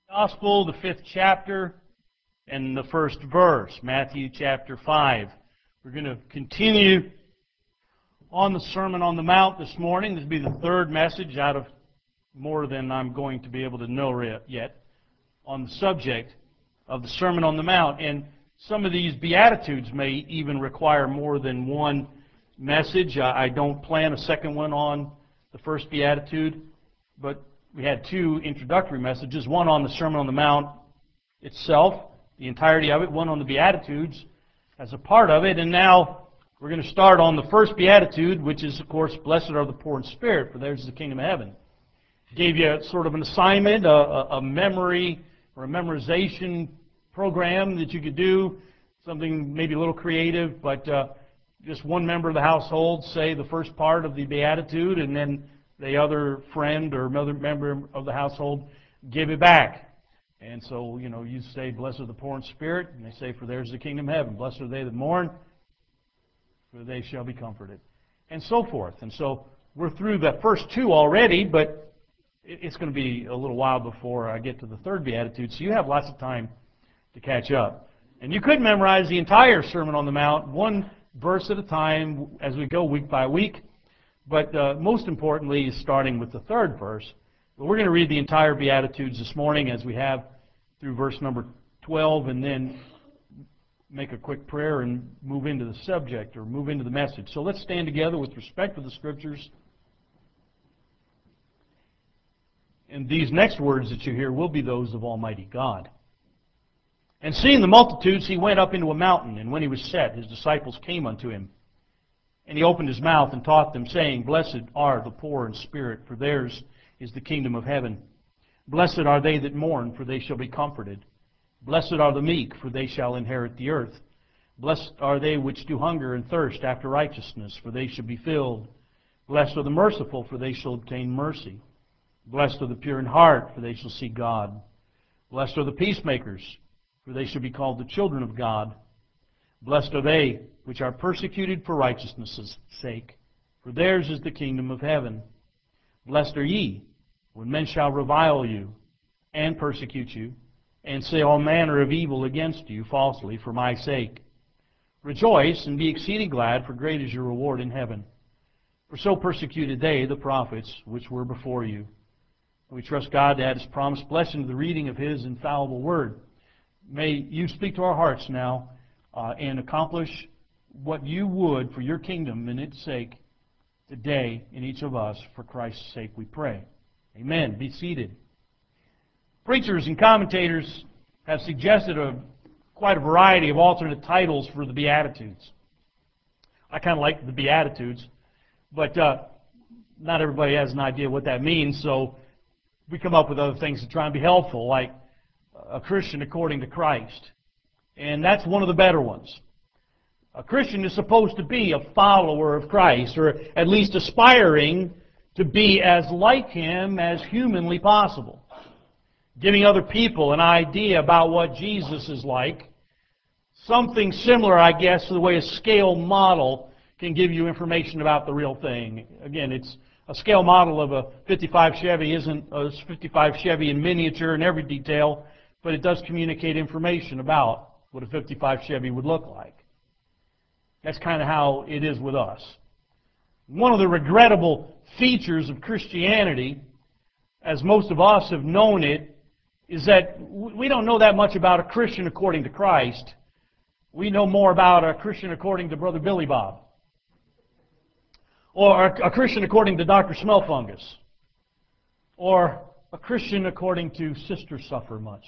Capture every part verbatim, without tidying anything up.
Gospel, the fifth chapter, and the first verse, Matthew chapter five. We're going to continue on the Sermon on the Mount this morning. This will be the third message out of more than I'm going to be able to know yet on the subject of the Sermon on the Mount. And some of these Beatitudes may even require more than one message. I don't plan a second one on the first Beatitude, but we had two introductory messages, one on the Sermon on the Mount itself, the entirety of it, one on the Beatitudes as a part of it, and now we're going to start on the first Beatitude, which is, of course, blessed are the poor in spirit, for theirs is the kingdom of heaven. Gave you sort of an assignment, a, a, a memory or a memorization program that you could do, something maybe a little creative, but uh, just one member of the household say the first part of the Beatitude, and then the other friend or other member of the household give it back. And so, you know, you say, blessed are the poor in spirit, and they say, for theirs is the kingdom of heaven. Blessed are they that mourn, for they shall be comforted. And so forth. And so we're through the first two already, but it's going to be a little while before I get to the third Beatitude, so you have lots of time to catch up. And you could memorize the entire Sermon on the Mount, one verse at a time, as we go week by week. But uh, most importantly is starting with the third verse. But we're going to read the entire Beatitudes this morning as we have through verse number twelve, and then make a quick prayer and move into the subject or move into the message. So let's stand together with respect to the Scriptures. And these next words that you hear will be those of Almighty God. And seeing the multitudes, he went up into a mountain, and when he was set, his disciples came unto him. And he opened his mouth and taught them, saying, Blessed are the poor in spirit, for theirs is the kingdom of heaven. Blessed are they that mourn, for they shall be comforted. Blessed are the meek, for they shall inherit the earth. Blessed are they which do hunger and thirst after righteousness, for they shall be filled. Blessed are the merciful, for they shall obtain mercy. Blessed are the pure in heart, for they shall see God. Blessed are the peacemakers, for they shall be called the children of God. Blessed are they which are persecuted for righteousness' sake, for theirs is the kingdom of heaven. Blessed are ye, when men shall revile you, and persecute you, and say all manner of evil against you falsely for my sake. Rejoice and be exceeding glad, for great is your reward in heaven. For so persecuted they the prophets which were before you. We trust God to add His promised blessing to the reading of His infallible word. May you speak to our hearts now uh, and accomplish what you would for your kingdom and its sake today in each of us. For Christ's sake we pray. Amen. Be seated. Preachers and commentators have suggested a, quite a variety of alternate titles for the Beatitudes. I kind of like the Beatitudes, but uh, not everybody has an idea what that means, so we come up with other things to try and be helpful, like a Christian according to Christ. And that's one of the better ones. A Christian is supposed to be a follower of Christ, or at least aspiring to be as like Him as humanly possible. Giving other people an idea about what Jesus is like. Something similar, I guess, to the way a scale model can give you information about the real thing. Again, it's a scale model of a fifty-five Chevy isn't a fifty-five Chevy in miniature in every detail, but it does communicate information about what a fifty-five Chevy would look like. That's kind of how it is with us. One of the regrettable features of Christianity, as most of us have known it, is that we don't know that much about a Christian according to Christ. We know more about a Christian according to Brother Billy Bob. Or a Christian according to Doctor Smellfungus. Or a Christian according to Sister Suffer Much.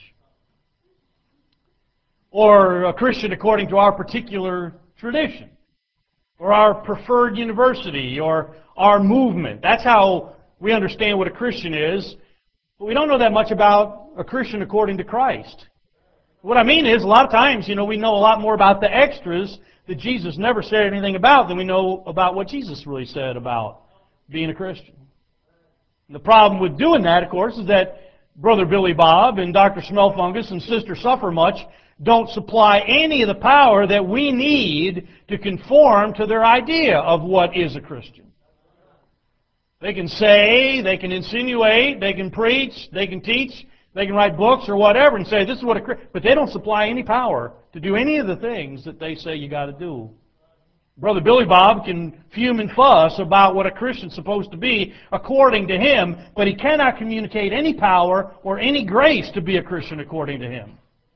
Or a Christian according to our particular tradition, or our preferred university, or our movement. That's how we understand what a Christian is. But we don't know that much about a Christian according to Christ. What I mean is, a lot of times, you know, we know a lot more about the extras that Jesus never said anything about than we know about what Jesus really said about being a Christian. And the problem with doing that, of course, is that Brother Billy Bob and Doctor Smellfungus and Sister Suffer Much don't supply any of the power that we need to conform to their idea of what is a Christian. They can say, they can insinuate, they can preach, they can teach, They can write books or whatever and say, this is what a Christian... But they don't supply any power to do any of the things that they say you got to do. Brother Billy Bob can fume and fuss about what a Christian's supposed to be according to him, but he cannot communicate any power or any grace to be a Christian according to him.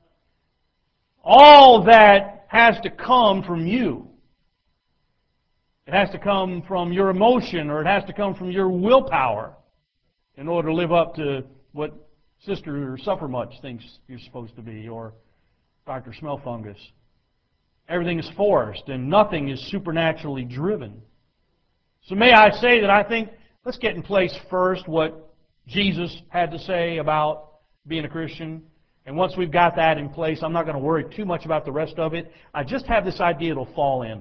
All that has to come from you. It has to come from your emotion, or it has to come from your willpower in order to live up to what Sister Suffermuch thinks you're supposed to be, or Doctor Smellfungus. Everything is forced, and nothing is supernaturally driven. So may I say that I think, let's get in place first what Jesus had to say about being a Christian. And once we've got that in place, I'm not going to worry too much about the rest of it. I just have this idea it'll fall in.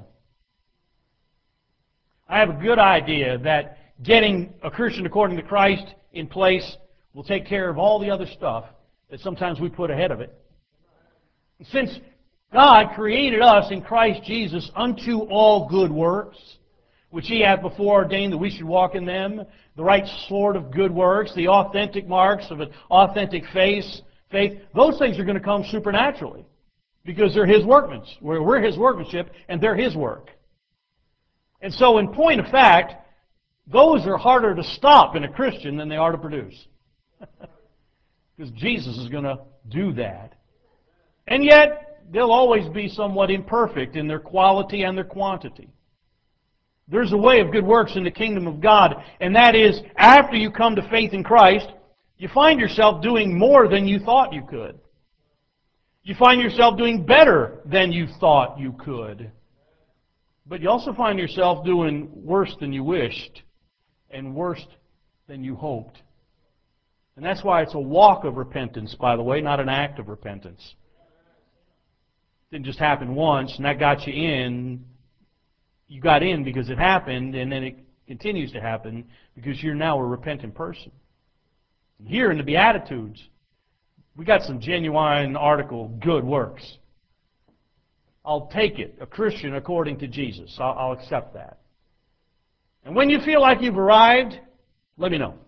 I have a good idea that getting a Christian according to Christ in place will take care of all the other stuff that sometimes we put ahead of it. Since God created us in Christ Jesus unto all good works, which He hath before ordained that we should walk in them, the right sort of good works, the authentic marks of an authentic faith, faith, those things are going to come supernaturally because they're His workmanship. We're, we're His workmanship, and they're His work. And so, in point of fact, those are harder to stop in a Christian than they are to produce. Because Jesus is going to do that. And yet, they'll always be somewhat imperfect in their quality and their quantity. There's a way of good works in the kingdom of God, and that is, after you come to faith in Christ, you find yourself doing more than you thought you could. You find yourself doing better than you thought you could. But you also find yourself doing worse than you wished, and worse than you hoped. And that's why it's a walk of repentance, by the way, not an act of repentance. It didn't just happen once, and that got you in. You got in because it happened, and then it continues to happen because you're now a repentant person. And here in the Beatitudes, we got some genuine article good works. I'll take it, a Christian according to Jesus. I'll, I'll accept that. And when you feel like you've arrived, let me know.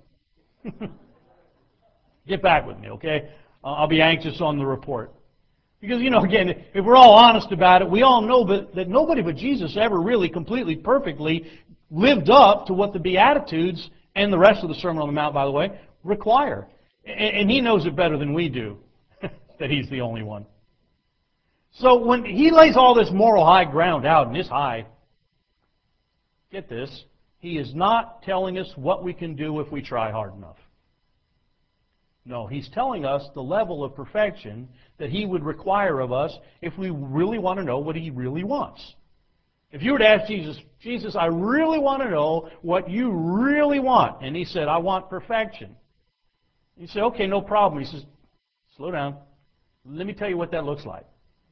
Get back with me, okay? I'll be anxious on the report. Because, you know, again, if we're all honest about it, we all know that, that nobody but Jesus ever really completely, perfectly lived up to what the Beatitudes and the rest of the Sermon on the Mount, by the way, require. And, and He knows it better than we do, that He's the only one. So when He lays all this moral high ground out, and it's high, get this, He is not telling us what we can do if we try hard enough. No, He's telling us the level of perfection that He would require of us if we really want to know what He really wants. If you were to ask Jesus, Jesus, I really want to know what you really want. And He said, I want perfection. You say, okay, no problem. He says, slow down. Let me tell you what that looks like.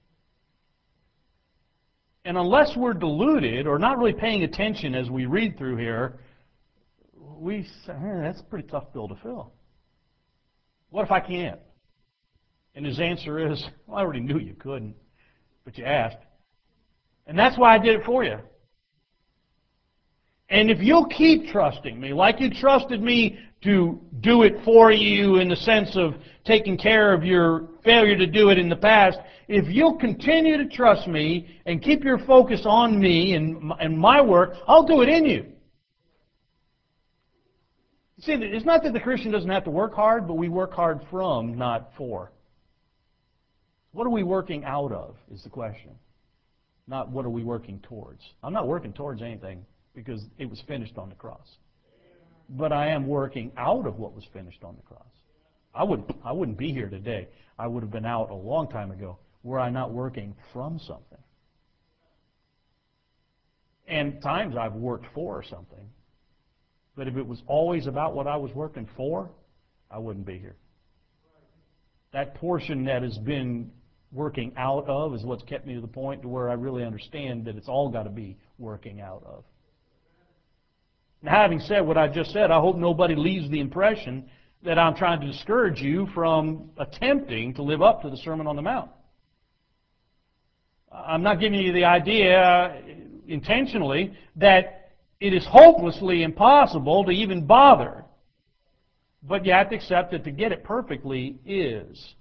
And unless we're deluded or not really paying attention as we read through here, we say, hey, that's a pretty tough bill to fill. What if I can't? And His answer is, well, I already knew you couldn't, but you asked. And that's why I did it for you. And if you'll keep trusting me, like you trusted me to do it for you in the sense of taking care of your failure to do it in the past, if you'll continue to trust me and keep your focus on me and, and my work, I'll do it in you. See, it's not that the Christian doesn't have to work hard, but we work hard from, not for. What are we working out of is the question, not what are we working towards. I'm not working towards anything because it was finished on the cross. But I am working out of what was finished on the cross. I wouldn't, I wouldn't be here today. I would have been out a long time ago were I not working from something. And times I've worked for something. But if it was always about what I was working for, I wouldn't be here. That portion that has been working out of is what's kept me to the point to where I really understand that it's all got to be working out of. Now, having said what I just said, I hope nobody leaves the impression that I'm trying to discourage you from attempting to live up to the Sermon on the Mount. I'm not giving you the idea intentionally that it is hopelessly impossible to even bother. But you have to accept that to get it perfectly is.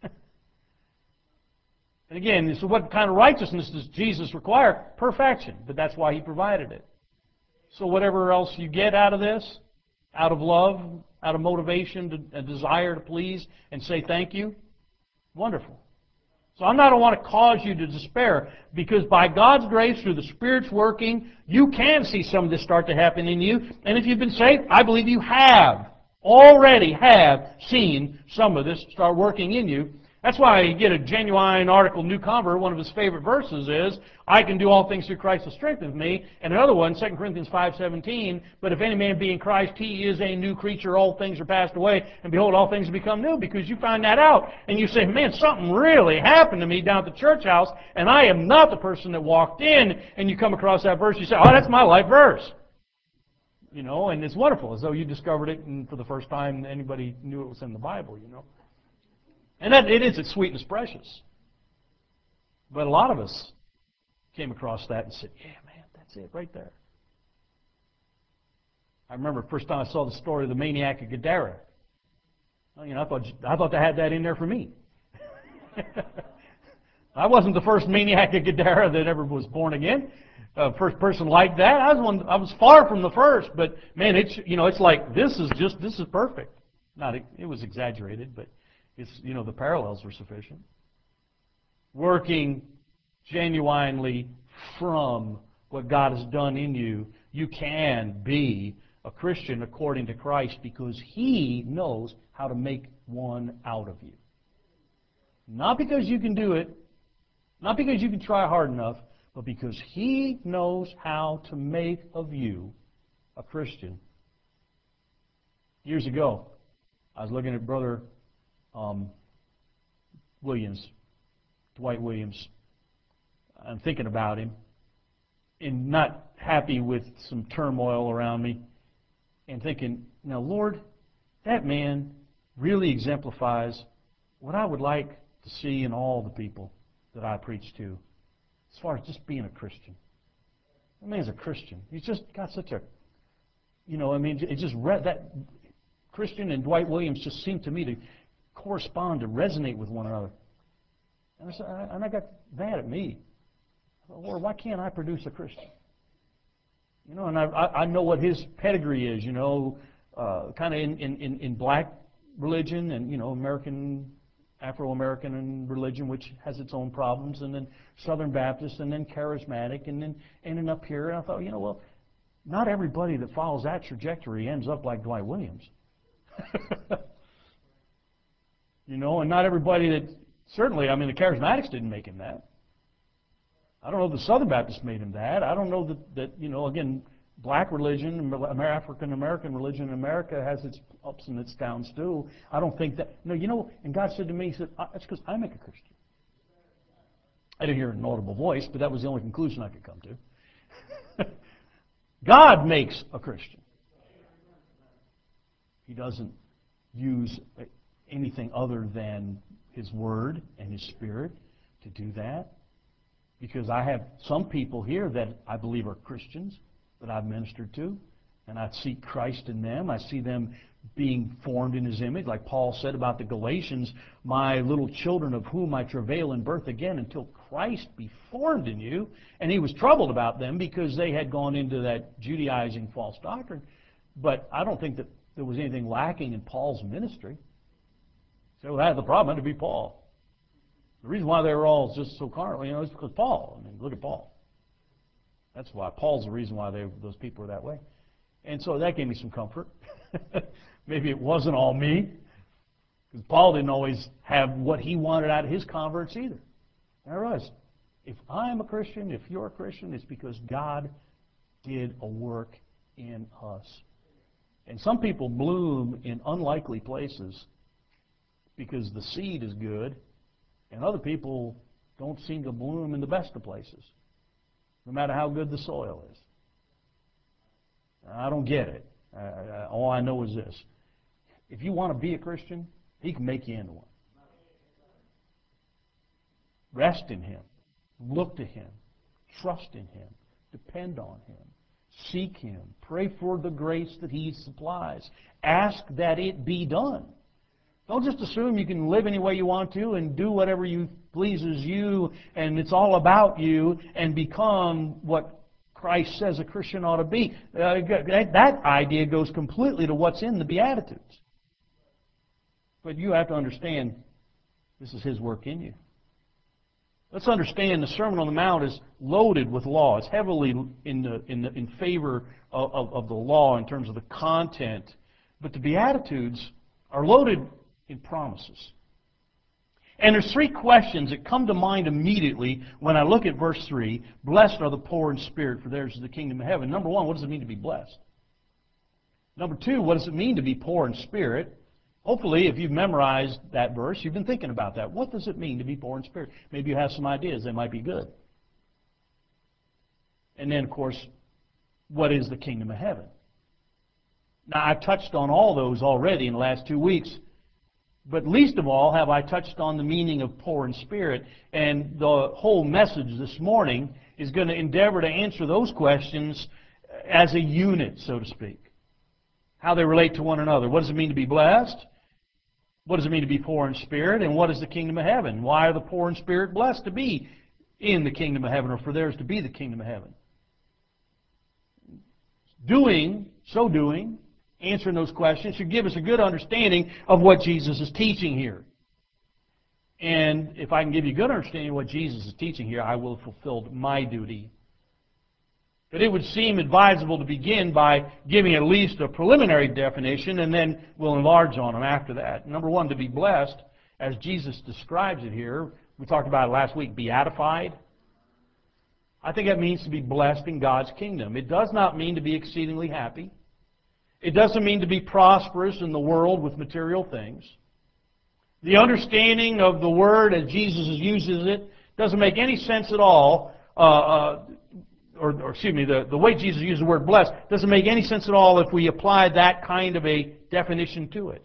And again, so what kind of righteousness does Jesus require? Perfection. But that's why He provided it. So whatever else you get out of this, out of love, out of motivation, to, a desire to please and say thank you, wonderful. So I'm not going to want to cause you to despair, because by God's grace, through the Spirit's working, you can see some of this start to happen in you. And if you've been saved, I believe you have, already have seen some of this start working in you. That's why you get a Genuine Article New Convert, one of his favorite verses is, I can do all things through Christ who strengthens me. And another one, Second Corinthians five seventeen, but if any man be in Christ, he is a new creature. All things are passed away, and behold, all things have become new. Because you find that out, and you say, man, something really happened to me down at the church house, and I am not the person that walked in. And you come across that verse, you say, oh, that's my life verse. You know, and it's wonderful, as though you discovered it, and for the first time anybody knew it was in the Bible, you know. And that, it is, it's sweet and it's precious. But a lot of us came across that and said, yeah, man, that's it right there. I remember the first time I saw the story of the maniac of Gadara. Well, you know, I thought, I thought they had that in there for me. I wasn't the first maniac of Gadara that ever was born again. Uh, first person like that. I was one. I was far from the first, but man, it's you know, it's like this is just this is perfect. Not it, it was exaggerated, but it's you know the parallels were sufficient. Working genuinely from what God has done in you, you can be a Christian according to Christ, because He knows how to make one out of you. Not because you can do it, not because you can try hard enough, but because He knows how to make of you a Christian. Years ago, I was looking at Brother um, Williams, Dwight Williams. I'm thinking about him, and not happy with some turmoil around me, and thinking, now, Lord, that man really exemplifies what I would like to see in all the people that I preach to, as far as just being a Christian. That man's a Christian. He's just got such a, you know, I mean, it just read that Christian and Dwight Williams just seem to me to correspond, to resonate with one another. And I, said, and I got mad at me. Lord, why can't I produce a Christian? You know, and I, I know what his pedigree is, you know, uh, kind of in, in, in black religion and, you know, American, Afro-American religion, which has its own problems, and then Southern Baptist, and then Charismatic, and then and then up here. And I thought, you know, well, not everybody that follows that trajectory ends up like Dwight Williams. You know, and not everybody that, certainly, I mean, the Charismatics didn't make him that. I don't know if the Southern Baptists made him that. I don't know that, that you know, again, black religion, African-American religion in America has its ups and its downs too. I don't think that, no, you know, and God said to me, He said, that's because I make a Christian. I didn't hear an audible voice, but that was the only conclusion I could come to. God makes a Christian. He doesn't use anything other than His Word and His Spirit to do that. Because I have some people here that I believe are Christians that I've ministered to, and I see Christ in them. I see them being formed in His image. Like Paul said about the Galatians, my little children of whom I travail in birth again until Christ be formed in you. And he was troubled about them because they had gone into that Judaizing false doctrine. But I don't think that there was anything lacking in Paul's ministry. So that the problem had to be Paul. The reason why they were all just so carnal, you know, is because Paul. I mean, look at Paul. That's why. Paul's the reason why they, those people were that way. And so that gave me some comfort. Maybe it wasn't all me, because Paul didn't always have what he wanted out of his converts either. And I realized, if I'm a Christian, if you're a Christian, it's because God did a work in us. And some people bloom in unlikely places because the seed is good, and other people don't seem to bloom in the best of places, no matter how good the soil is. I don't get it. I, I, all I know is this. If you want to be a Christian, He can make you into one. Rest in Him. Look to Him. Trust in Him. Depend on Him. Seek Him. Pray for the grace that He supplies. Ask that it be done. Don't just assume you can live any way you want to and do whatever you pleases you and it's all about you and become what Christ says a Christian ought to be. Uh, that idea goes completely to what's in the Beatitudes. But you have to understand this is His work in you. Let's understand the Sermon on the Mount is loaded with law. It's heavily in, the, in, the, in favor of, of, of the law in terms of the content. But the Beatitudes are loaded in promises. And there's three questions that come to mind immediately when I look at verse three. Blessed are the poor in spirit, for theirs is the kingdom of heaven. Number one, what does it mean to be blessed? Number two, what does it mean to be poor in spirit? Hopefully, if you've memorized that verse, you've been thinking about that. What does it mean to be poor in spirit? Maybe you have some ideas. They might be good. And then, of course, what is the kingdom of heaven? Now, I've touched on all those already in the last two weeks. But least of all have I touched on the meaning of poor in spirit. And the whole message this morning is going to endeavor to answer those questions as a unit, so to speak. How they relate to one another. What does it mean to be blessed? What does it mean to be poor in spirit? And what is the kingdom of heaven? Why are the poor in spirit blessed to be in the kingdom of heaven, or for theirs to be the kingdom of heaven? Doing, so doing, answering those questions should give us a good understanding of what Jesus is teaching here. And if I can give you a good understanding of what Jesus is teaching here, I will have fulfilled my duty. But it would seem advisable to begin by giving at least a preliminary definition, and then we'll enlarge on them after that. Number one, to be blessed, as Jesus describes it here, we talked about it last week, beatified. I think that means to be blessed in God's kingdom. It does not mean to be exceedingly happy. It doesn't mean to be prosperous in the world with material things. The understanding of the word as Jesus uses it doesn't make any sense at all. Uh, uh, or, or excuse me, the, the way Jesus uses the word blessed doesn't make any sense at all if we apply that kind of a definition to it.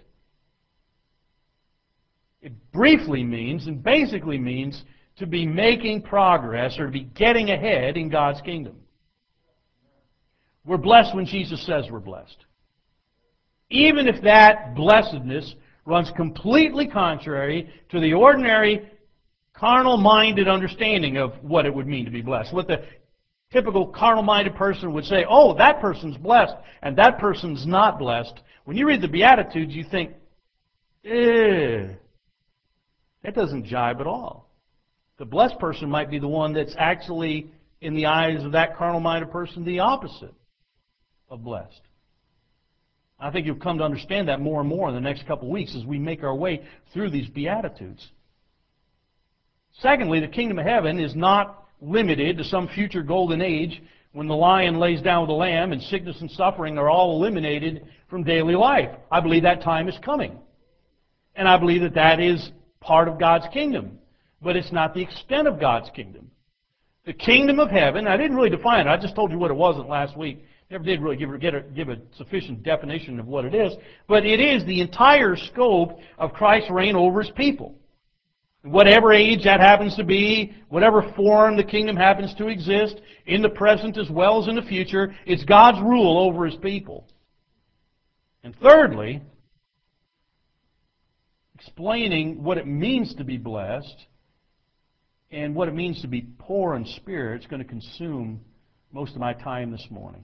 It briefly means and basically means to be making progress or to be getting ahead in God's kingdom. We're blessed when Jesus says we're blessed. Even if that blessedness runs completely contrary to the ordinary carnal-minded understanding of what it would mean to be blessed. What the typical carnal-minded person would say, oh, that person's blessed and that person's not blessed. When you read the Beatitudes, you think, eh, that doesn't jibe at all. The blessed person might be the one that's actually, in the eyes of that carnal-minded person, the opposite of blessed. I think you'll come to understand that more and more in the next couple of weeks as we make our way through these Beatitudes. Secondly, the kingdom of heaven is not limited to some future golden age when the lion lays down with the lamb and sickness and suffering are all eliminated from daily life. I believe that time is coming. And I believe that that is part of God's kingdom. But it's not the extent of God's kingdom. The kingdom of heaven, I didn't really define it. I just told you what it wasn't last week. Never did really give, get a, give a sufficient definition of what it is. But it is the entire scope of Christ's reign over His people. Whatever age that happens to be, whatever form the kingdom happens to exist, in the present as well as in the future, it's God's rule over His people. And thirdly, explaining what it means to be blessed and what it means to be poor in spirit is going to consume most of my time this morning.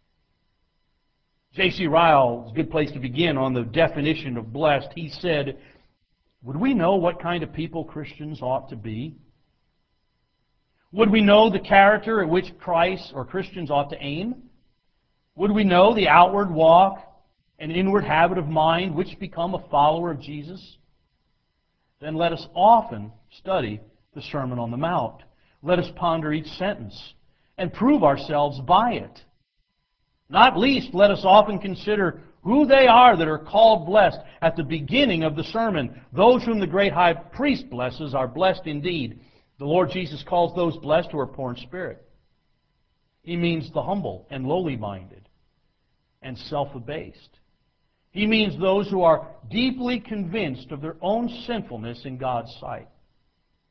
J C Ryle is a good place to begin on the definition of blessed. He said, would we know what kind of people Christians ought to be? Would we know the character at which Christ or Christians ought to aim? Would we know the outward walk and inward habit of mind which become a follower of Jesus? Then let us often study the Sermon on the Mount. Let us ponder each sentence and prove ourselves by it. Not least, let us often consider who they are that are called blessed at the beginning of the sermon. Those whom the great high priest blesses are blessed indeed. The Lord Jesus calls those blessed who are poor in spirit. He means the humble and lowly-minded and self-abased. He means those who are deeply convinced of their own sinfulness in God's sight.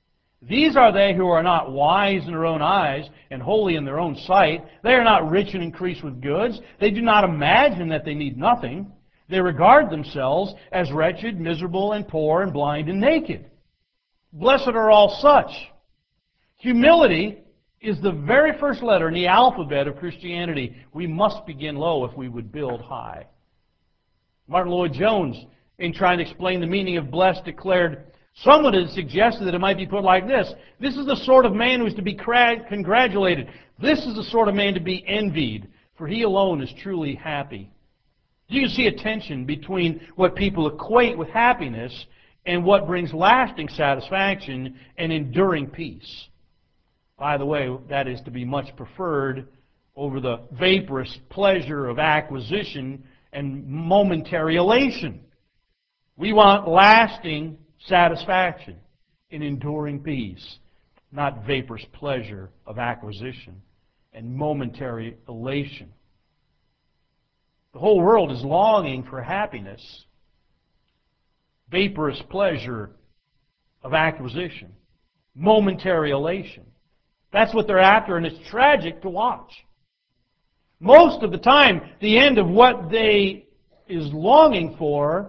These are they who are not wise in their own eyes and holy in their own sight. They are not rich and increased with goods. They do not imagine that they need nothing. They regard themselves as wretched, miserable, and poor, and blind, and naked. Blessed are all such. Humility is the very first letter in the alphabet of Christianity. We must begin low if we would build high. Martin Lloyd-Jones, in trying to explain the meaning of blessed, declared, someone has suggested that it might be put like this. This is the sort of man who is to be congratulated. This is the sort of man to be envied, for he alone is truly happy. You can see a tension between what people equate with happiness and what brings lasting satisfaction and enduring peace. By the way, that is to be much preferred over the vaporous pleasure of acquisition and momentary elation. We want lasting satisfaction in enduring peace, not vaporous pleasure of acquisition and momentary elation. The whole world is longing for happiness, vaporous pleasure of acquisition, momentary elation. That's what they're after, and it's tragic to watch. Most of the time, the end of what they is longing for,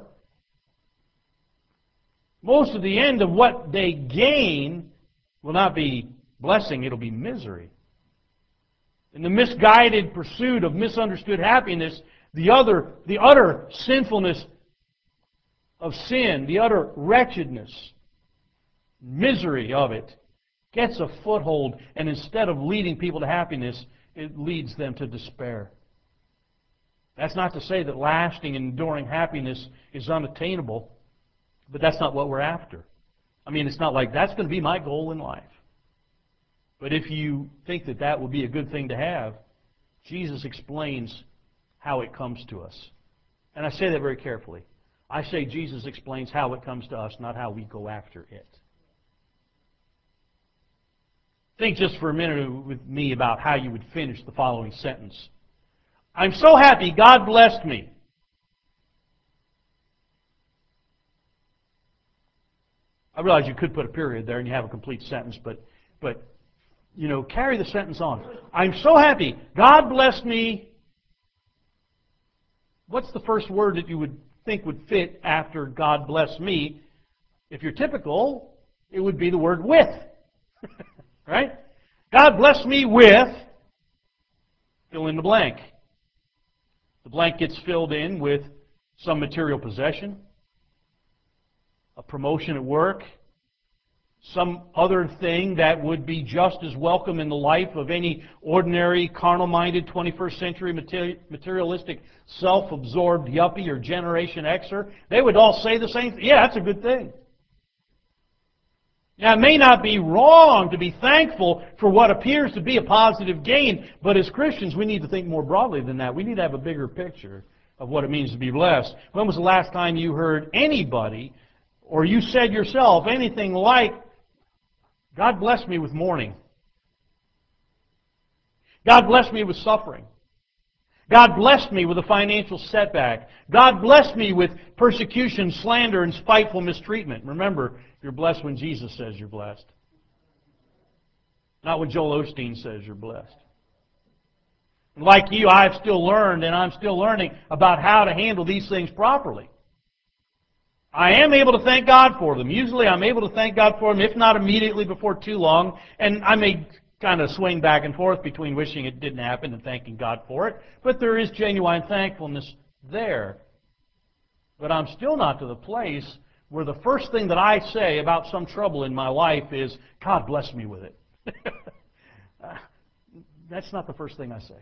most of the end of what they gain will not be blessing, it'll be misery. In the misguided pursuit of misunderstood happiness, the other, the utter sinfulness of sin, the utter wretchedness, misery of it, gets a foothold, and instead of leading people to happiness, it leads them to despair. That's not to say that lasting and enduring happiness is unattainable, but that's not what we're after. I mean, it's not like that's going to be my goal in life. But if you think that that would be a good thing to have, Jesus explains how it comes to us. And I say that very carefully. I say Jesus explains how it comes to us, not how we go after it. Think just for a minute with me about how you would finish the following sentence. I'm so happy God blessed me. I realize you could put a period there and you have a complete sentence, but, but you know, carry the sentence on. I'm so happy God blessed me. What's the first word that you would think would fit after God bless me? If you're typical, it would be the word with. Right? God bless me with, fill in the blank. The blank gets filled in with some material possession, a promotion at work, some other thing that would be just as welcome in the life of any ordinary, carnal-minded, twenty-first century materialistic, self-absorbed yuppie or Generation Xer. They would all say the same thing. Yeah, that's a good thing. Now, it may not be wrong to be thankful for what appears to be a positive gain, but as Christians, we need to think more broadly than that. We need to have a bigger picture of what it means to be blessed. When was the last time you heard anybody, or you said yourself, anything like, God bless me with mourning. God bless me with suffering. God blessed me with a financial setback. God blessed me with persecution, slander, and spiteful mistreatment. Remember, you're blessed when Jesus says you're blessed. Not when Joel Osteen says you're blessed. Like you, I've still learned, and I'm still learning about how to handle these things properly. I am able to thank God for them. Usually I'm able to thank God for them, if not immediately before too long. And I may kind of swing back and forth between wishing it didn't happen and thanking God for it. But there is genuine thankfulness there. But I'm still not to the place where the first thing that I say about some trouble in my life is, God bless me with it. That's not the first thing I say.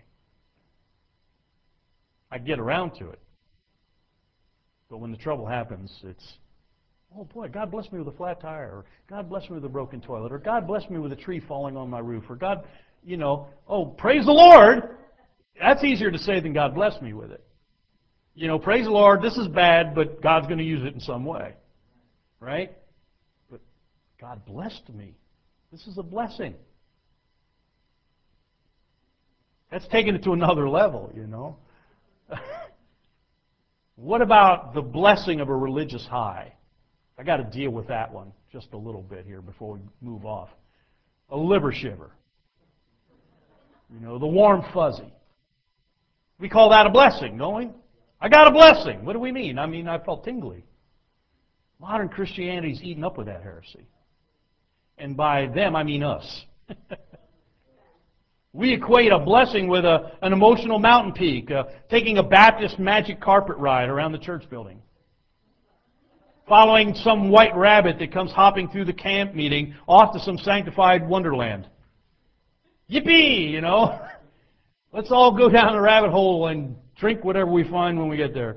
I get around to it. But when the trouble happens, it's, oh boy, God bless me with a flat tire, or God bless me with a broken toilet, or God bless me with a tree falling on my roof, or God, you know, oh, praise the Lord. That's easier to say than God bless me with it. You know, praise the Lord, this is bad, but God's going to use it in some way. Right? But God blessed me. This is a blessing. That's taking it to another level, you know. What about the blessing of a religious high? I got to deal with that one just a little bit here before we move off. A liver shiver. You know, the warm fuzzy. We call that a blessing, don't we? I got a blessing. What do we mean? I mean, I felt tingly. Modern Christianity's eaten up with that heresy. And by them, I mean us. We equate a blessing with a, an emotional mountain peak, uh, taking a Baptist magic carpet ride around the church building, following some white rabbit that comes hopping through the camp meeting off to some sanctified wonderland. Yippee, you know. Let's all go down the rabbit hole and drink whatever we find when we get there.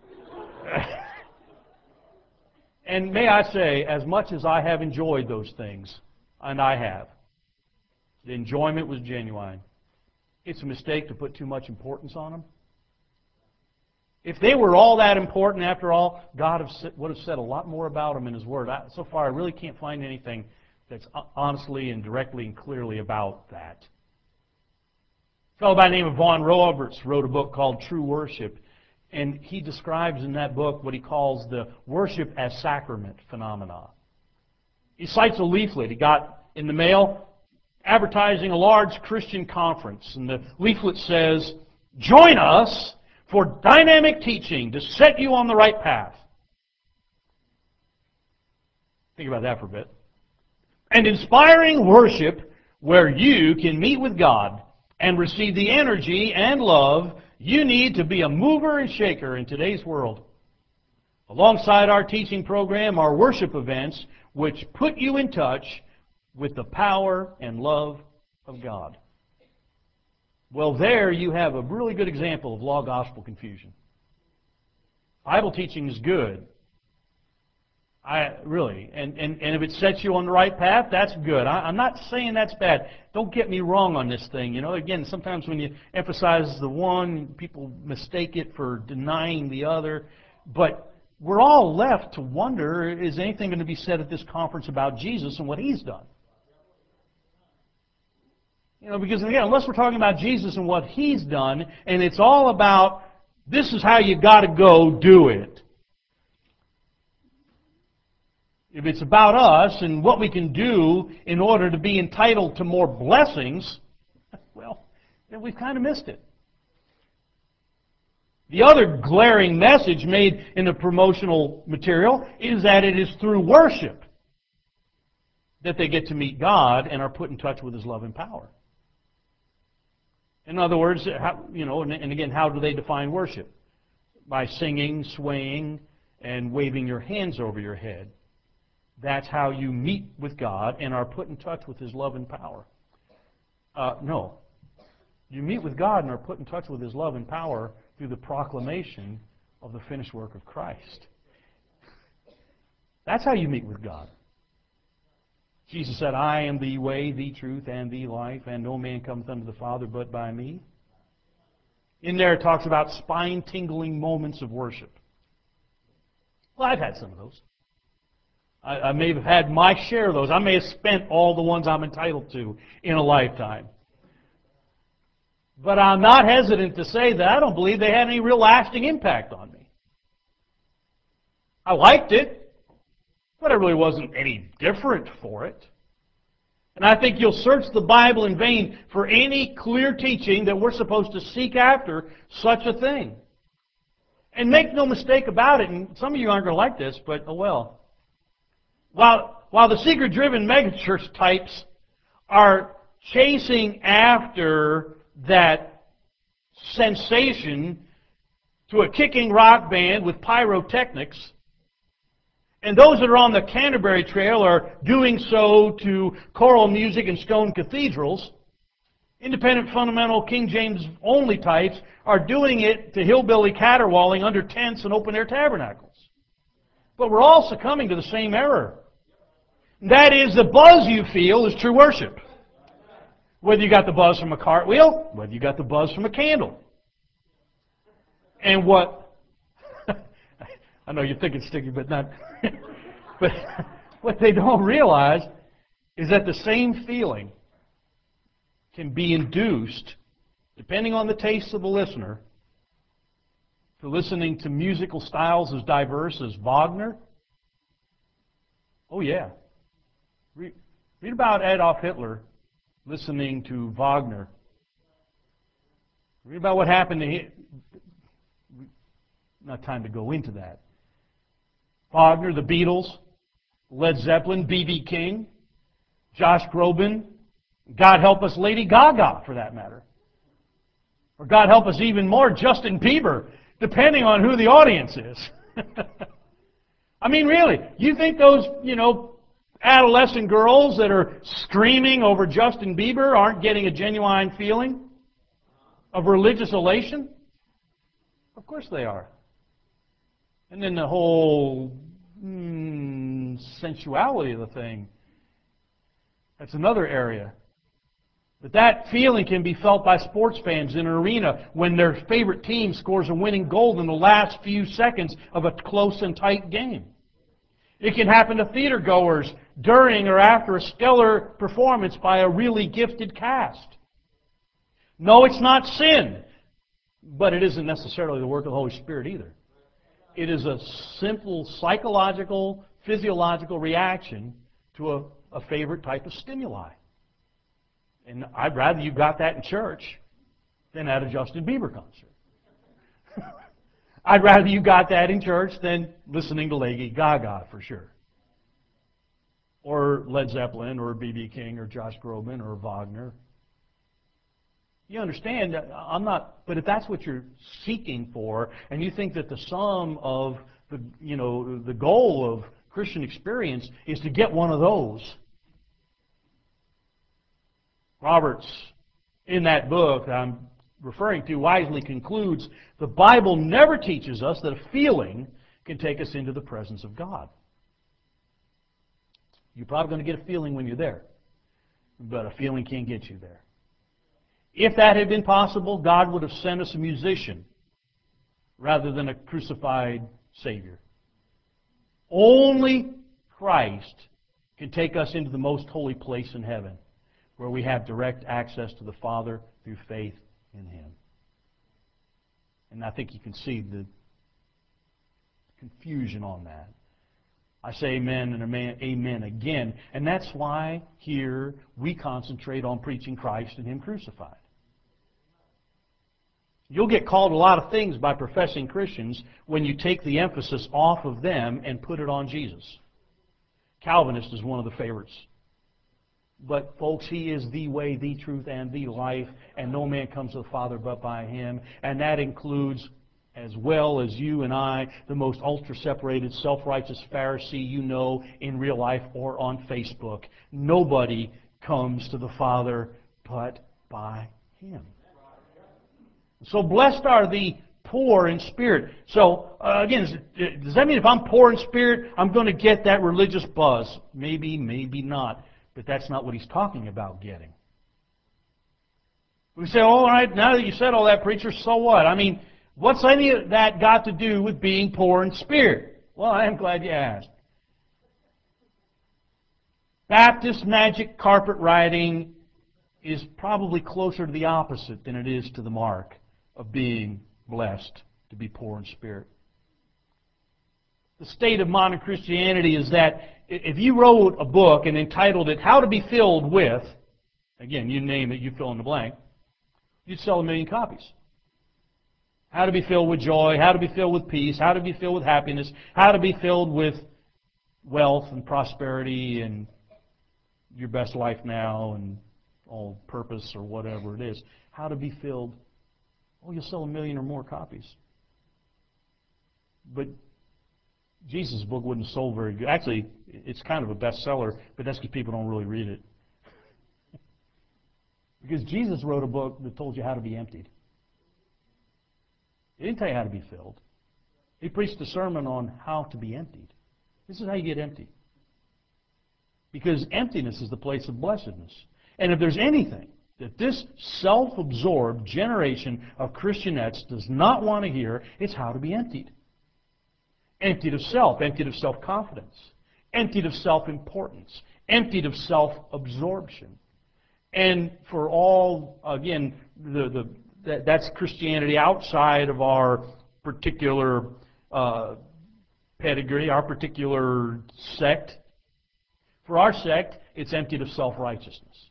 And may I say, as much as I have enjoyed those things, and I have, the enjoyment was genuine. It's a mistake to put too much importance on them. If they were all that important, after all, God would have said a lot more about them in His Word. I, so far, I really can't find anything that's honestly and directly and clearly about that. A fellow by the name of Vaughn Roberts wrote a book called True Worship, and he describes in that book what he calls the worship as sacrament phenomena. He cites a leaflet he got in the mail advertising a large Christian conference, and the leaflet says, "Join us for dynamic teaching to set you on the right path." Think about that for a bit. "And inspiring worship where you can meet with God and receive the energy and love you need to be a mover and shaker in today's world. Alongside our teaching program are worship events which put you in touch with the power and love of God." Well, there you have a really good example of law-gospel confusion. Bible teaching is good. I really, and, and, and if it sets you on the right path, that's good. I, I'm not saying that's bad. Don't get me wrong on this thing. You know, again, sometimes when you emphasize the one, people mistake it for denying the other. But we're all left to wonder, is anything going to be said at this conference about Jesus and what He's done? You know, because again, unless we're talking about Jesus and what He's done, and it's all about, this is how you got to go do it. If it's about us and what we can do in order to be entitled to more blessings, well, then we've kind of missed it. The other glaring message made in the promotional material is that it is through worship that they get to meet God and are put in touch with His love and power. In other words, how, you know, and, and again, how do they define worship? By singing, swaying, and waving your hands over your head. That's how you meet with God and are put in touch with His love and power. Uh, no. You meet with God and are put in touch with His love and power through the proclamation of the finished work of Christ. That's how you meet with God. Jesus said, "I am the way, the truth, and the life, and no man cometh unto the Father but by me." In there it talks about spine-tingling moments of worship. Well, I've had some of those. I, I may have had my share of those. I may have spent all the ones I'm entitled to in a lifetime. But I'm not hesitant to say that I don't believe they had any real lasting impact on me. I liked it, but I really wasn't any different for it. And I think you'll search the Bible in vain for any clear teaching that we're supposed to seek after such a thing. And make no mistake about it, and some of you aren't going to like this, but oh well. While, while the seeker-driven megachurch types are chasing after that sensation to a kicking rock band with pyrotechnics, and those that are on the Canterbury Trail are doing so to choral music and stone cathedrals, independent, fundamental, King James-only types are doing it to hillbilly caterwauling under tents and open-air tabernacles. But we're all succumbing to the same error. That is, the buzz you feel is true worship. Whether you got the buzz from a cartwheel, whether you got the buzz from a candle. And what, I know you're thinking sticky, but not, but what they don't realize is that the same feeling can be induced, depending on the taste of the listener, to listening to musical styles as diverse as Wagner, Oh, yeah. Read, read about Adolf Hitler listening to Wagner. Read about what happened to him. Not time to go into that. Wagner, the Beatles, Led Zeppelin, B B King, Josh Groban, God help us, Lady Gaga, for that matter. Or God help us even more, Justin Bieber, depending on who the audience is. I mean, really, you think those, you know, adolescent girls that are screaming over Justin Bieber aren't getting a genuine feeling of religious elation? Of course they are. And then the whole mm, sensuality of the thing, that's another area. But that feeling can be felt by sports fans in an arena when their favorite team scores a winning goal in the last few seconds of a close and tight game. It can happen to theater goers during or after a stellar performance by a really gifted cast. No, it's not sin, but it isn't necessarily the work of the Holy Spirit either. It is a simple psychological, physiological reaction to a, a favorite type of stimuli. And I'd rather you got that in church than at a Justin Bieber concert. I'd rather you got that in church than listening to Lady Gaga, for sure. Or Led Zeppelin, or B B King, or Josh Groban, or Wagner. You understand, I'm not, but if that's what you're seeking for, and you think that the sum of the, you know, the goal of Christian experience is to get one of those, Roberts, in that book that I'm referring to, wisely concludes, the Bible never teaches us that a feeling can take us into the presence of God. You're probably going to get a feeling when you're there, but a feeling can't get you there. If that had been possible, God would have sent us a musician rather than a crucified Savior. Only Christ can take us into the most holy place in heaven, where we have direct access to the Father through faith in Him. And I think you can see the confusion on that. I say amen and amen, amen again. And that's why here we concentrate on preaching Christ and Him crucified. You'll get called a lot of things by professing Christians when you take the emphasis off of them and put it on Jesus. Calvinist is one of the favorites. But folks, He is the way, the truth, and the life, and no man comes to the Father but by Him. And that includes, as well as you and I, the most ultra-separated, self-righteous Pharisee you know in real life or on Facebook. Nobody comes to the Father but by Him. So blessed are the poor in spirit. So, uh, again, does that mean if I'm poor in spirit, I'm going to get that religious buzz? Maybe, maybe not. But that's not what he's talking about getting. We say, all right, now that you said all that, preacher, so what? I mean, what's any of that got to do with being poor in spirit? Well, I am glad you asked. Baptist magic carpet riding is probably closer to the opposite than it is to the mark of being blessed to be poor in spirit. The state of modern Christianity is that if you wrote a book and entitled it How to Be Filled With, again, you name it, you fill in the blank, you'd sell a million copies. How to be filled with joy, how to be filled with peace, how to be filled with happiness, how to be filled with wealth and prosperity and your best life now and all purpose or whatever it is. How to be filled. Oh, you'll sell a million or more copies. But Jesus' book wouldn't have sold very good. Actually, it's kind of a bestseller, but that's because people don't really read it. Because Jesus wrote a book that told you how to be emptied. He didn't tell you how to be filled. He preached a sermon on how to be emptied. This is how you get empty. Because emptiness is the place of blessedness. And if there's anything that this self-absorbed generation of Christianettes does not want to hear, it's how to be emptied. Emptied of self, emptied of self-confidence, emptied of self-importance, emptied of self-absorption. And for all, again, the, the, that, that's Christianity outside of our particular uh, pedigree, our particular sect. For our sect, it's emptied of self-righteousness.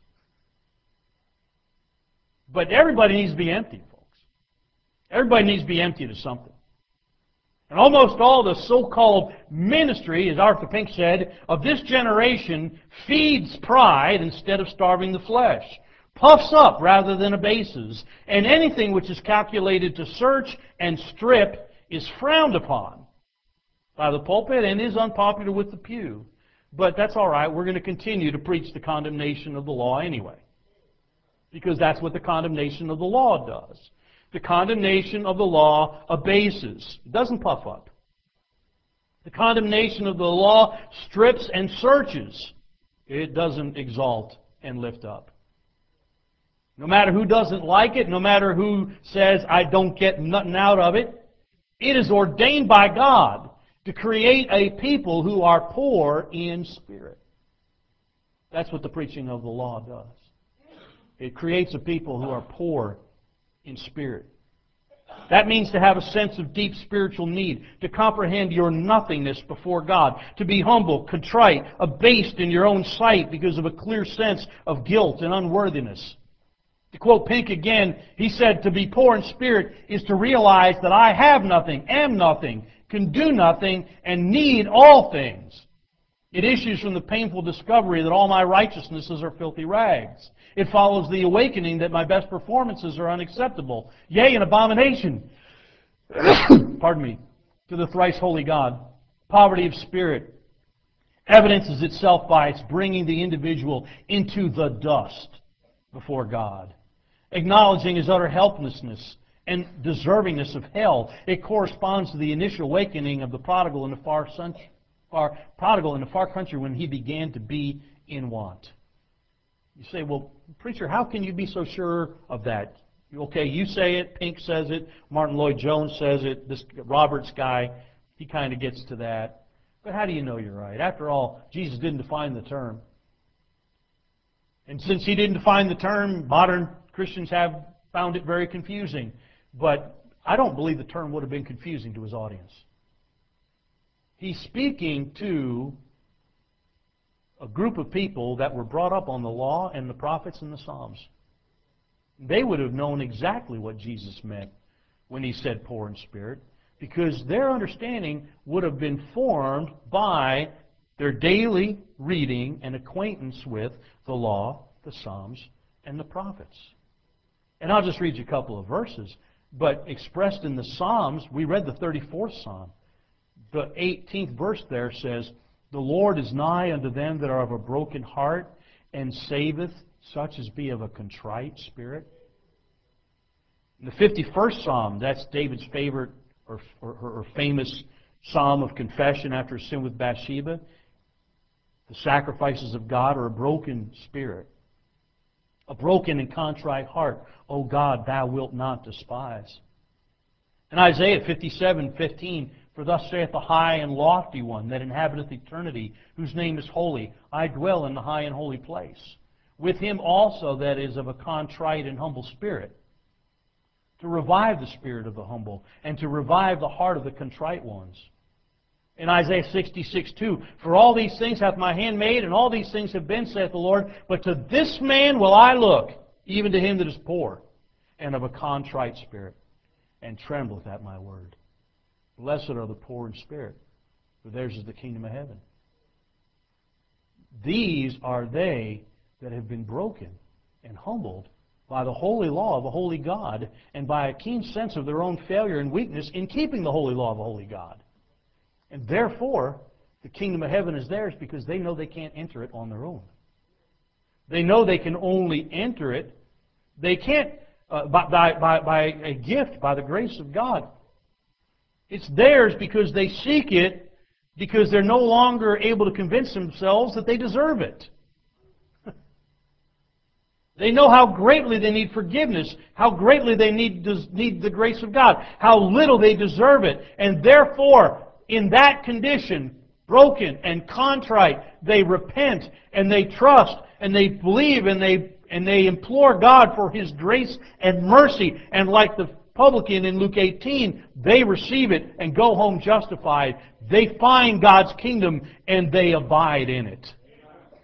But everybody needs to be emptied, folks. Everybody needs to be emptied of something. And almost all the so-called ministry, as Arthur Pink said, of this generation feeds pride instead of starving the flesh, puffs up rather than abases, and anything which is calculated to search and strip is frowned upon by the pulpit and is unpopular with the pew. But that's all right. We're going to continue to preach the condemnation of the law anyway, because that's what the condemnation of the law does. The condemnation of the law abases. It doesn't puff up. The condemnation of the law strips and searches. It doesn't exalt and lift up. No matter who doesn't like it, no matter who says, I don't get nothing out of it, it is ordained by God to create a people who are poor in spirit. That's what the preaching of the law does. It creates a people who are poor in spirit. That means to have a sense of deep spiritual need, to comprehend your nothingness before God, to be humble, contrite, abased in your own sight because of a clear sense of guilt and unworthiness. To quote Pink again, he said, to be poor in spirit is to realize that I have nothing, am nothing, can do nothing, and need all things. It issues from the painful discovery that all my righteousnesses are filthy rags. It follows the awakening that my best performances are unacceptable, yea, an abomination, pardon me, to the thrice holy God. Poverty of spirit evidences itself by its bringing the individual into the dust before God. Acknowledging his utter helplessness and deservingness of hell, it corresponds to the initial awakening of the prodigal in the far, sun, far prodigal in the far country when he began to be in want. You say, well, preacher, how can you be so sure of that? Okay, you say it, Pink says it, Martin Lloyd-Jones says it, this Roberts guy, he kind of gets to that. But how do you know you're right? After all, Jesus didn't define the term. And since he didn't define the term, modern Christians have found it very confusing. But I don't believe the term would have been confusing to his audience. He's speaking to a group of people that were brought up on the law and the prophets and the Psalms. They would have known exactly what Jesus meant when he said poor in spirit, because their understanding would have been formed by their daily reading and acquaintance with the law, the Psalms, and the prophets. And I'll just read you a couple of verses. But expressed in the Psalms, we read the thirty-fourth Psalm. The eighteenth verse there says, the Lord is nigh unto them that are of a broken heart, and saveth such as be of a contrite spirit. In the fifty-first Psalm, that's David's favorite or, or, or famous Psalm of confession after his sin with Bathsheba. The sacrifices of God are a broken spirit, a broken and contrite heart. O God, thou wilt not despise. In Isaiah fifty-seven fifteen, for thus saith the high and lofty one that inhabiteth eternity, whose name is holy. I dwell in the high and holy place, with him also that is of a contrite and humble spirit, to revive the spirit of the humble, and to revive the heart of the contrite ones. In Isaiah sixty-six two, for all these things hath my hand made, and all these things have been, saith the Lord, but to this man will I look, even to him that is poor, and of a contrite spirit, and trembleth at my word. Blessed are the poor in spirit, for theirs is the kingdom of heaven. These are they that have been broken and humbled by the holy law of a holy God, and by a keen sense of their own failure and weakness in keeping the holy law of a holy God. And therefore, the kingdom of heaven is theirs because they know they can't enter it on their own. They know they can only enter it. They can't, uh, by, by, by a gift, by the grace of God. It's theirs because they seek it, because they're no longer able to convince themselves that they deserve it. They know how greatly they need forgiveness, how greatly they need, need the grace of God, how little they deserve it. And therefore, in that condition, broken and contrite, they repent and they trust and they believe and they and they implore God for His grace and mercy. And like the publican in Luke eighteen, they receive it and go home justified. They find God's kingdom and they abide in it.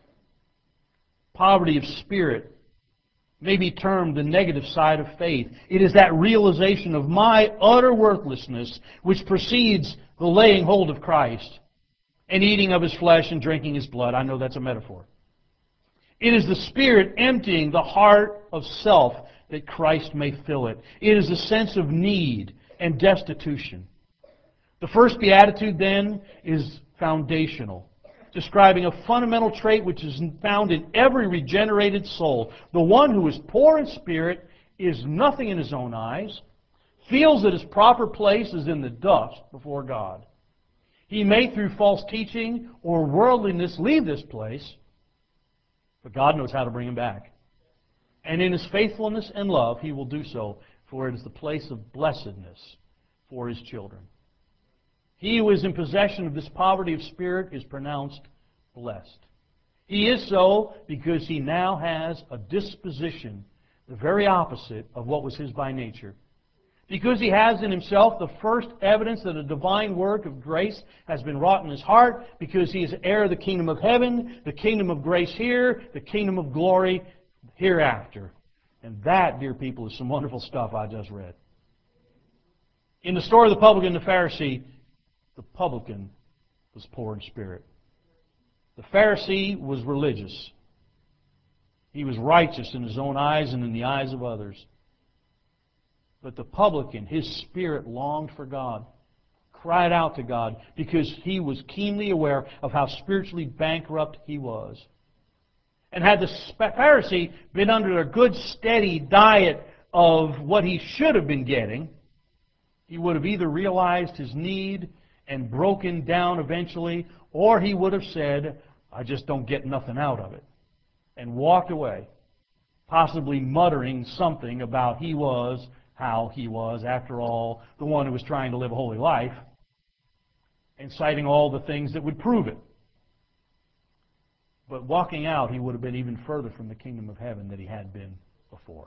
Poverty of spirit may be termed the negative side of faith. It is that realization of my utter worthlessness which precedes the laying hold of Christ and eating of His flesh and drinking His blood. I know that's a metaphor. It is the Spirit emptying the heart of self that Christ may fill it. It is a sense of need and destitution. The first beatitude, then, is foundational, describing a fundamental trait which is found in every regenerated soul. The one who is poor in spirit is nothing in his own eyes, feels that his proper place is in the dust before God. He may, through false teaching or worldliness, leave this place, but God knows how to bring him back. And in His faithfulness and love, He will do so, for it is the place of blessedness for His children. He who is in possession of this poverty of spirit is pronounced blessed. He is so because he now has a disposition, the very opposite of what was his by nature. Because he has in himself the first evidence that a divine work of grace has been wrought in his heart, because he is heir of the kingdom of heaven, the kingdom of grace here, the kingdom of glory hereafter. And that, dear people, is some wonderful stuff I just read. In the story of the publican and the Pharisee, the publican was poor in spirit. The Pharisee was religious. He was righteous in his own eyes and in the eyes of others. But the publican, his spirit longed for God, cried out to God, because he was keenly aware of how spiritually bankrupt he was. And had the Pharisee been under a good, steady diet of what he should have been getting, he would have either realized his need and broken down eventually, or he would have said, I just don't get nothing out of it, and walked away, possibly muttering something about he was how he was, after all, the one who was trying to live a holy life, and citing all the things that would prove it. But walking out, he would have been even further from the kingdom of heaven than he had been before.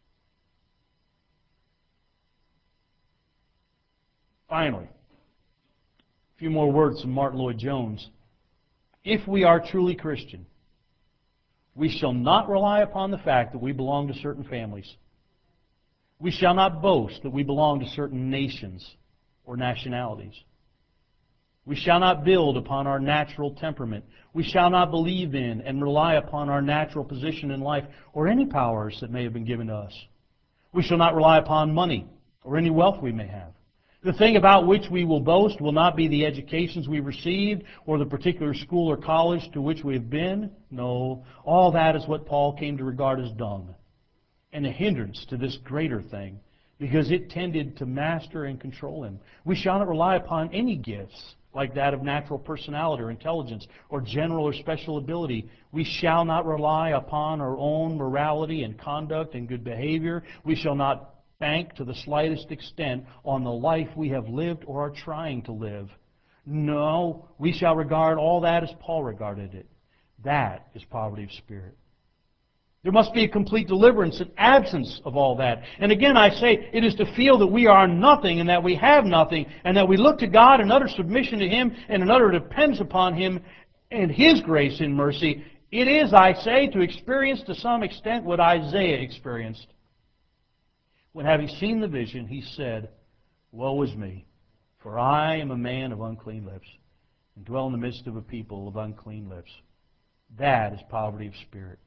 Finally, a few more words from Martin Lloyd-Jones. If we are truly Christian, we shall not rely upon the fact that we belong to certain families. We shall not boast that we belong to certain nations or nationalities. We shall not build upon our natural temperament. We shall not believe in and rely upon our natural position in life or any powers that may have been given to us. We shall not rely upon money or any wealth we may have. The thing about which we will boast will not be the educations we received or the particular school or college to which we have been. No, all that is what Paul came to regard as dung, and a hindrance to this greater thing, because it tended to master and control him. We shall not rely upon any gifts like that of natural personality or intelligence or general or special ability. We shall not rely upon our own morality and conduct and good behavior. We shall not bank to the slightest extent on the life we have lived or are trying to live. No, we shall regard all that as Paul regarded it. That is poverty of spirit. There must be a complete deliverance and absence of all that. And again, I say, it is to feel that we are nothing and that we have nothing, and that we look to God in utter submission to Him and in utter dependence upon Him and His grace and mercy. It is, I say, to experience to some extent what Isaiah experienced, when, having seen the vision, he said, Woe is me, for I am a man of unclean lips, and dwell in the midst of a people of unclean lips. That is poverty of spirit.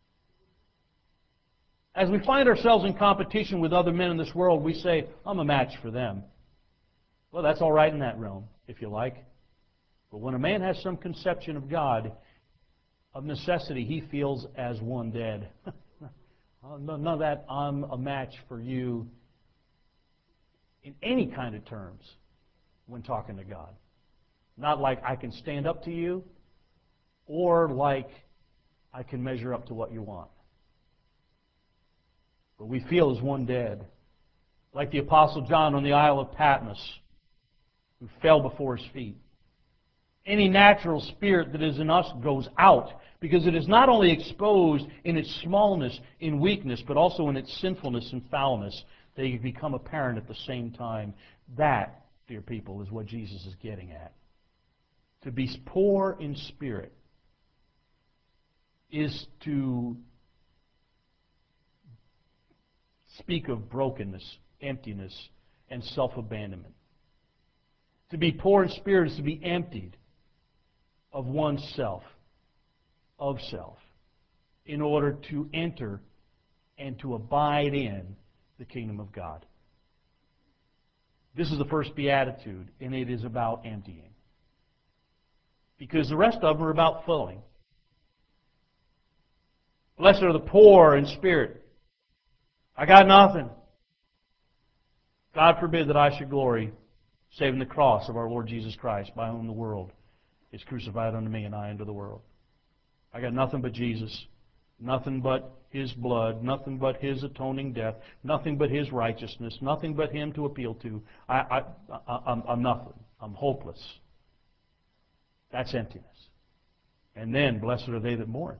As we find ourselves in competition with other men in this world, we say, I'm a match for them. Well, that's all right in that realm, if you like. But when a man has some conception of God, of necessity, he feels as one dead. None of that, I'm a match for you in any kind of terms when talking to God. Not like I can stand up to you, or like I can measure up to what you want. But we feel as one dead. Like the Apostle John on the Isle of Patmos, who fell before his feet. Any natural spirit that is in us goes out, because it is not only exposed in its smallness, in weakness, but also in its sinfulness and foulness. They become apparent at the same time. That, dear people, is what Jesus is getting at. To be poor in spirit is to speak of brokenness, emptiness, and self-abandonment. To be poor in spirit is to be emptied of oneself, of self, in order to enter and to abide in the kingdom of God. This is the first beatitude, and it is about emptying. Because the rest of them are about filling. Blessed are the poor in spirit. I got nothing. God forbid that I should glory, save in the cross of our Lord Jesus Christ, by whom the world is crucified unto me, and I unto the world. I got nothing but Jesus, nothing but His blood, nothing but His atoning death, nothing but His righteousness, nothing but Him to appeal to. I, I, I, I'm, I'm nothing. I'm hopeless. That's emptiness. And then, blessed are they that mourn.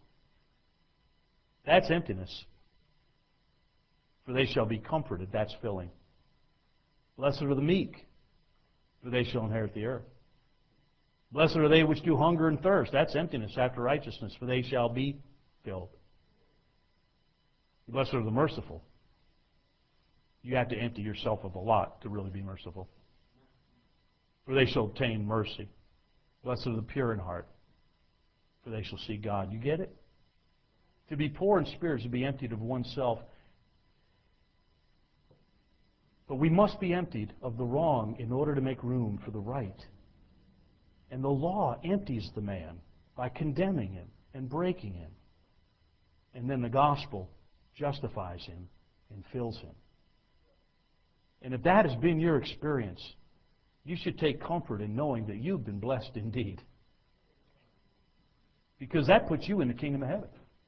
That's emptiness. For they shall be comforted. That's filling. Blessed are the meek, for they shall inherit the earth. Blessed are they which do hunger and thirst. That's emptiness after righteousness, for they shall be filled. Blessed are the merciful. You have to empty yourself of a lot to really be merciful. For they shall obtain mercy. Blessed are the pure in heart, for they shall see God. You get it? To be poor in spirit is to be emptied of oneself. But we must be emptied of the wrong in order to make room for the right. And the law empties the man by condemning him and breaking him. And then the gospel justifies him and fills him. And if that has been your experience, you should take comfort in knowing that you've been blessed indeed. Because that puts you in the kingdom of heaven.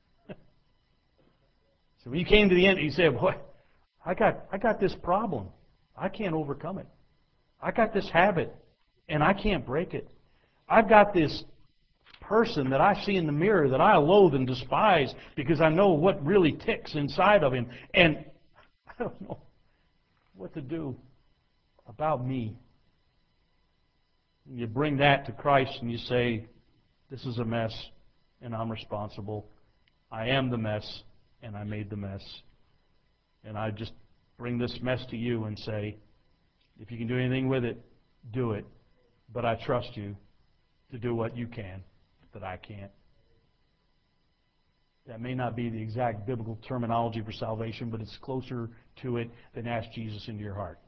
So when you came to the end, you said, boy, I got, I got this problem. I can't overcome it. I got this habit, and I can't break it. I've got this person that I see in the mirror that I loathe and despise because I know what really ticks inside of him. And I don't know what to do about me. And you bring that to Christ and you say, this is a mess, and I'm responsible. I am the mess, and I made the mess. And I just bring this mess to you and say, if you can do anything with it, do it. But I trust you to do what you can that I can't. That may not be the exact biblical terminology for salvation, but it's closer to it than ask Jesus into your heart.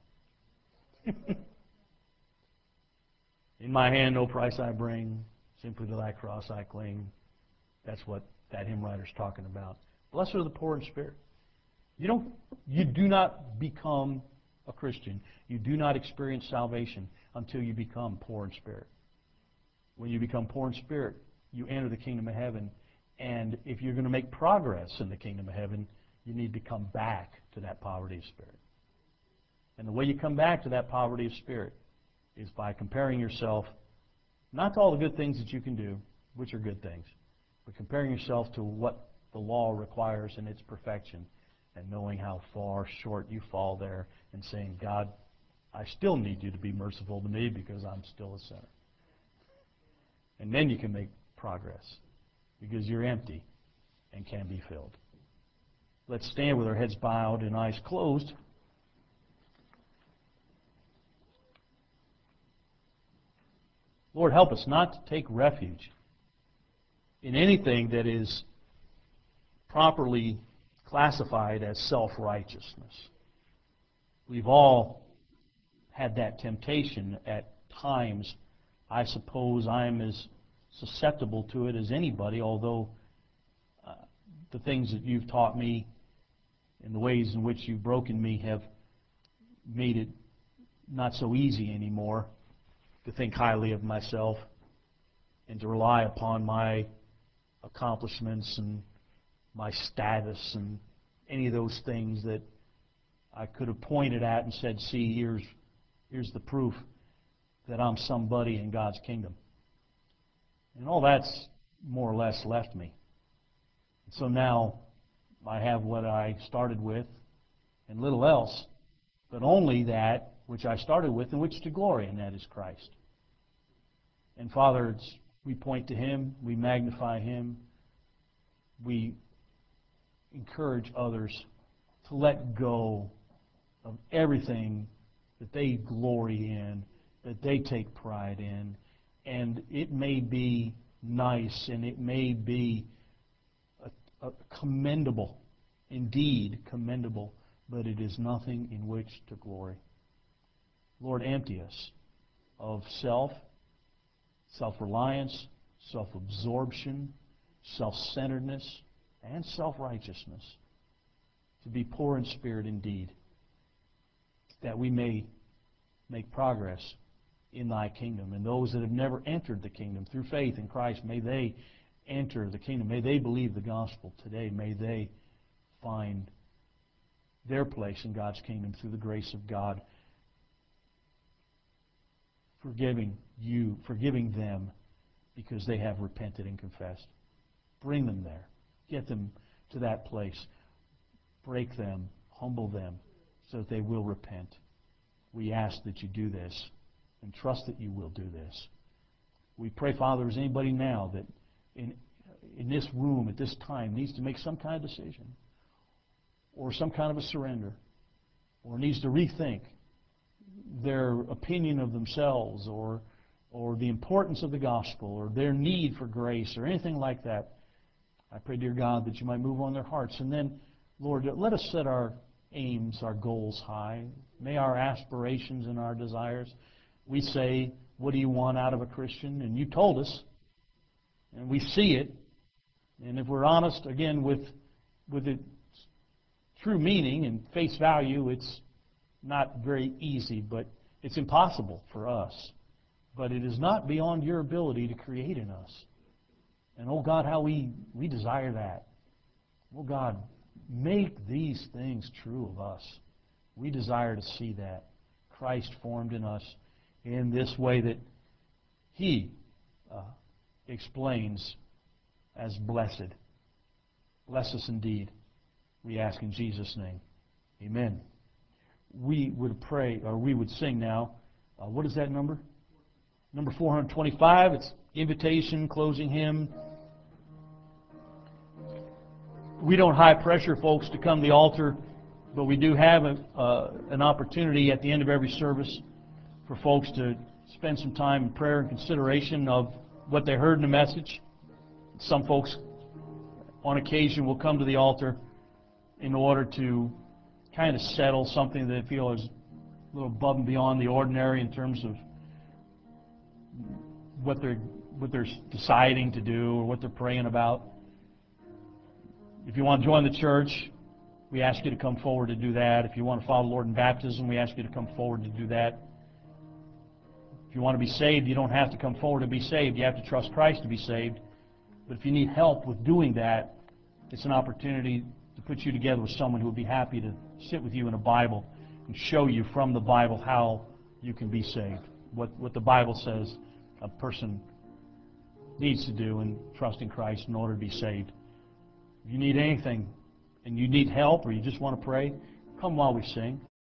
In my hand no price I bring, simply to thy cross I cling. That's what that hymn writer's talking about. Blessed are the poor in spirit. You don't, you do not become a Christian. You do not experience salvation until you become poor in spirit. When you become poor in spirit, you enter the kingdom of heaven. And if you're going to make progress in the kingdom of heaven, you need to come back to that poverty of spirit. And the way you come back to that poverty of spirit is by comparing yourself, not to all the good things that you can do, which are good things, but comparing yourself to what the law requires in its perfection, and knowing how far short you fall there, and saying, God, I still need you to be merciful to me because I'm still a sinner. And then you can make progress because you're empty and can be filled. Let's stand with our heads bowed and eyes closed. Lord, help us not to take refuge in anything that is properly classified as self-righteousness. We've all had that temptation at times. I suppose I'm as susceptible to it as anybody, although uh, the things that you've taught me and the ways in which you've broken me have made it not so easy anymore to think highly of myself and to rely upon my accomplishments and my status and any of those things that I could have pointed at and said, see, here's, here's the proof that I'm somebody in God's kingdom. And all that's more or less left me. And so now I have what I started with and little else, but only that which I started with and which to glory, and that is Christ. And Father, it's, we point to Him, we magnify Him, we encourage others to let go of everything that they glory in, that they take pride in. And it may be nice and it may be a, a commendable, indeed commendable, but it is nothing in which to glory. Lord, empty us of self, self-reliance, self-absorption, self-centeredness, and self-righteousness, to be poor in spirit indeed, that we may make progress in Thy kingdom. And those that have never entered the kingdom through faith in Christ, may they enter the kingdom. May they believe the gospel today. May they find their place in God's kingdom through the grace of God, forgiving you, forgiving them because they have repented and confessed. Bring them there. Get them to that place. Break them, humble them, so that they will repent. We ask that you do this and trust that you will do this. We pray, Father, is anybody now that in, in this room at this time needs to make some kind of decision or some kind of a surrender or needs to rethink their opinion of themselves or, or the importance of the gospel or their need for grace or anything like that, I pray, dear God, that you might move on their hearts. And then, Lord, let us set our aims, our goals high. May our aspirations and our desires, we say, what do you want out of a Christian? And you told us, and we see it. And if we're honest, again, with, with its true meaning and face value, it's not very easy, but it's impossible for us. But it is not beyond your ability to create in us. And, oh God, how we, we desire that. Oh God, make these things true of us. We desire to see that. Christ formed in us in this way that He uh, explains as blessed. Bless us indeed. We ask in Jesus' name. Amen. We would pray, or we would sing now. Uh, what is that number? Number four hundred twenty-five. It's invitation, closing hymn. We don't high pressure folks to come to the altar, but we do have a, uh, an opportunity at the end of every service for folks to spend some time in prayer and consideration of what they heard in the message. Some folks, on occasion, will come to the altar in order to kind of settle something that they feel is a little above and beyond the ordinary in terms of what they're, what they're deciding to do or what they're praying about. If you want to join the church, we ask you to come forward to do that. If you want to follow the Lord in baptism, we ask you to come forward to do that. If you want to be saved, you don't have to come forward to be saved. You have to trust Christ to be saved. But if you need help with doing that, it's an opportunity to put you together with someone who would be happy to sit with you in a Bible and show you from the Bible how you can be saved, what, what the Bible says a person needs to do and trust in Christ in order to be saved. If you need anything and you need help or you just want to pray, come while we sing.